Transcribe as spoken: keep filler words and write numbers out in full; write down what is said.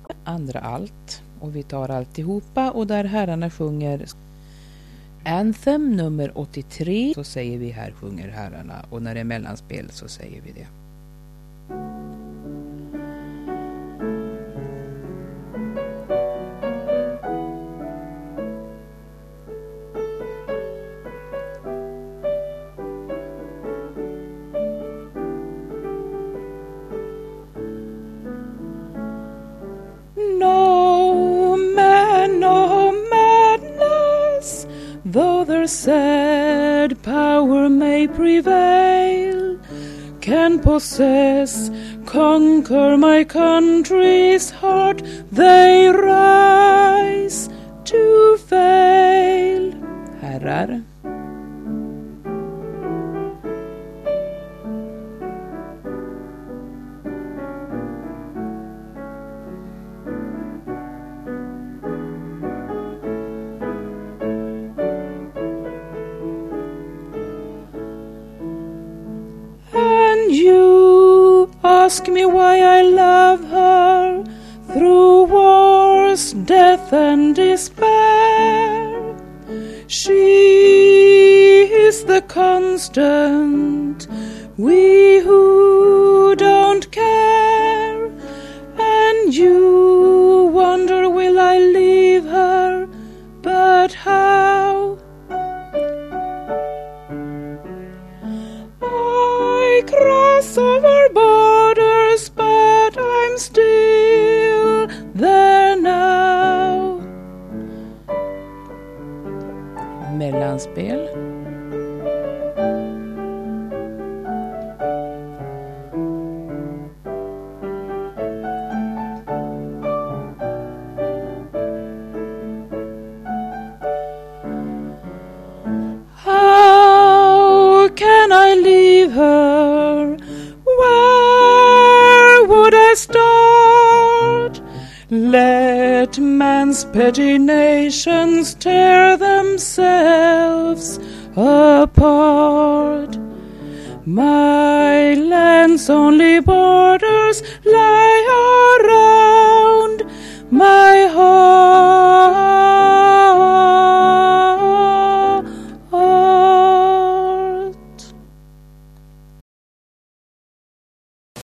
andra allt. Och vi tar alltihopa och där herrarna sjunger Anthem nummer åttiotre så säger vi här sjunger herrarna och när det är mellanspel så säger vi det. Though their sad power may prevail, can possess, conquer my country's heart, they rise to fail. Herrar. Ask me why I love her through wars, death and despair. She is the constant, we who don't care. And you wonder will I leave her, but how? I cross over borders, but I'm still there now. Mellanspel. How can I leave her? Where would I start? Let man's petty nations tear themselves apart. My land's only borders